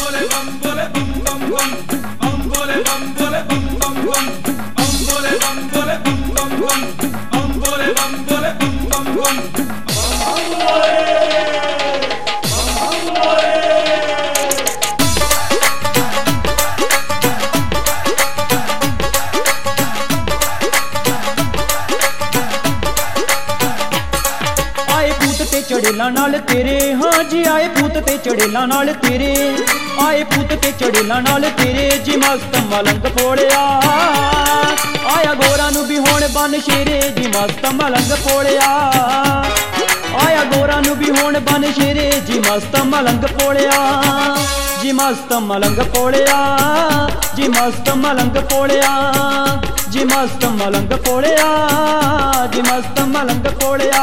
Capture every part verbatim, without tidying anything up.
चढ़ेला नाल तेरे, हाँ जी आए पूत ते चढ़ेला नाल तेरे, आए पूत ते चढ़ेला नाल तेरे, जी मस्त मलंग पोड़िया आया गोरा नू भी होण बन शेरे, जी मस्त मलंग पोड़िया आया गोरा नू भी होण बन शेरे, जी मस्त मलंग पोड़िया जी मस्त मलंग पोड़िया जी मस्त मलंग पोड़िया जी मस्त मलंग पोड़िया जी मस्त मलंग पोड़िया।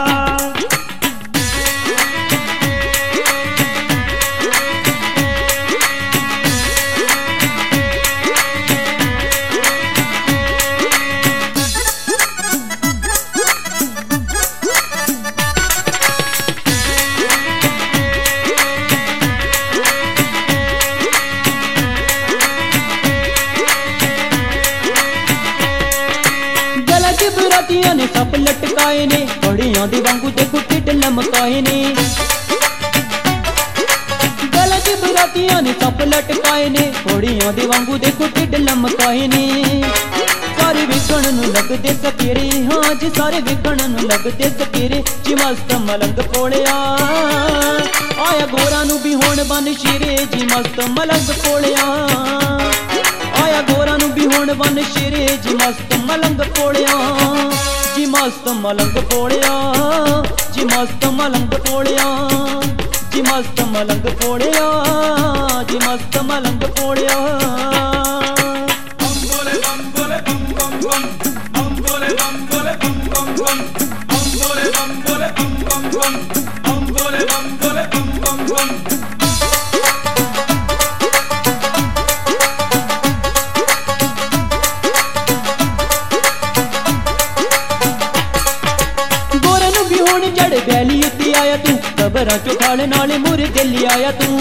बरातियां ने सप लटकाए ने, बड़ियां दे वांगू देखो ढिड लमकाए ने, गला च बरातियां ने सप लटकाए ने, बड़ियां दे वांगू देखो ढिड लमकाए ने, सारे वेखण नू लगदे सकेरे, हाँ जी सारे वेखण नू लगदे सकेरे, जी मस्त मलंग पोड़िया आया गोरा नू भी होण बन शेरे, जी मस्त मलंग पोड़िया आया गोरा नू भी होण बन शेरे, जी मस्त मलंग पोड़िया जी मस्त मलंग पोड़िया जी मस्त मलंग पोड़िया जी मस्त मलंग पोड़िया जी मस्त मलंग पोड़िया। जड़ बैली उत्ते आया तू, कबरां चो खाले नाले मुर्दे ले आया तू,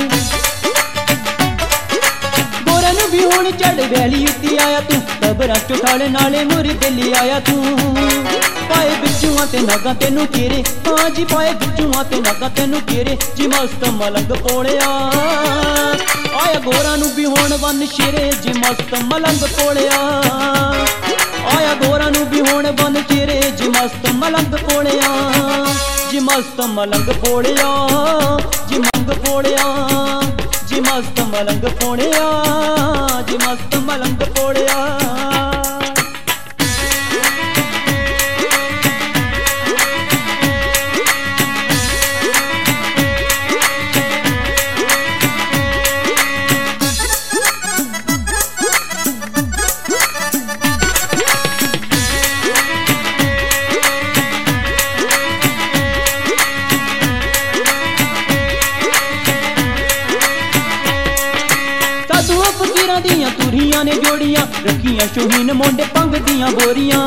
गोरा नू भी हुण जड़ बैली उत्ते आया तू, कबरां चो खाले नाले मुर्दे ले आया तू, पाए बिच्छुआं ते नागां तेनू घेरे, हाँ जी पाए बिच्छुआं ते नागां तेनू घेरे, जी मस्त मलंग पोड़िया आया गोरा नू भी होण बन शेरे, जी मस्त मलंग पोड़िया आया गोरा नू भी होण बन शेरे, जी मस्त मलंग पोड़िया जी मस्त मलंग पोड़िया जी मंग पोड़िया जी मस्त मलंग पोड़िया जी मस्त मलंग पोड़िया। फकीरां दियां तुरियां ने जोड़ियां, रखियां शोहीन मोंडे पंग दियां बोरियां,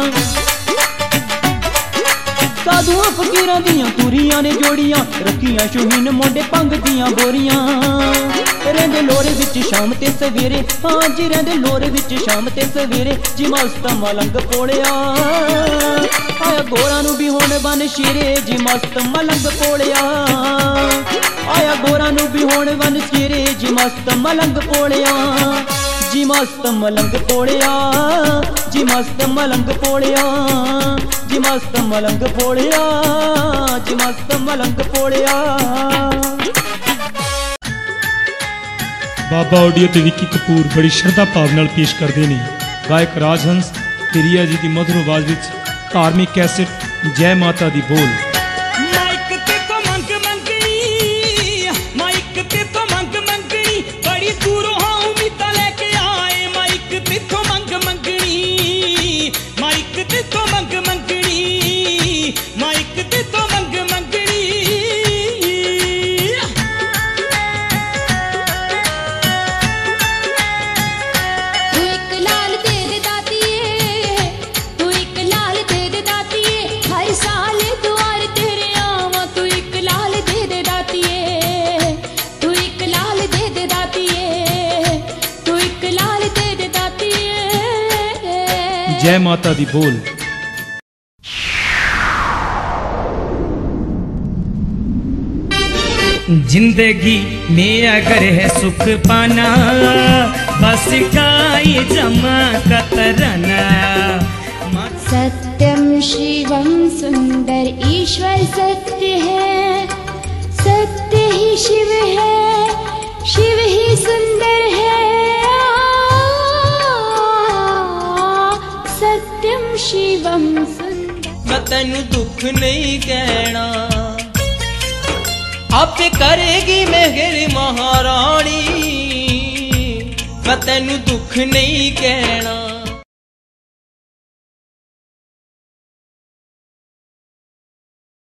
साधुआं फकीरां दियां तुरियां ने जोड़ियां, रखियां शोहीन मोंडे पंग दियां बोरियां, रहिंदे लोरे विच शाम ते सवेरे, हाँ जी रहिंदे लोरे विच शाम ते सवेरे, जी मस्त मलंग पोड़िया आया गोरा नू भी होण बन शेरे, जी मस्त मलंग पोड़िया आया गोरा नू भी होण बन शेरे, जी मस्त मलंग पोड़िया जी मस्त मलंग पोड़िया जी मस्त मलंग पोड़िया जी मस्त मलंग पोड़िया जी मस्त मलंग पोड़िया। बाबा ऑडियो ते विक्की कपूर बड़ी श्रद्धा भाव नाल पेश करते हैं गायक राजहंस ते रिया जी की मधुर आवाज विच धार्मिक कैसेट जय माता दी बोल। दे दे दाती जय माता दी बोल। जिंदगी में अगर है सुख पाना, बस का ये जमा कतरना। सत्यम शिवम सुंदर ईश्वर सत्य है, सत्य ही शिव है, शिव ही सुंदर है। सत्यम शिवम सुंदर। मैं तेनू दुख नहीं कहना, आपे करेगी मेहर महारानी। मैं तेनू दुख नहीं कहना।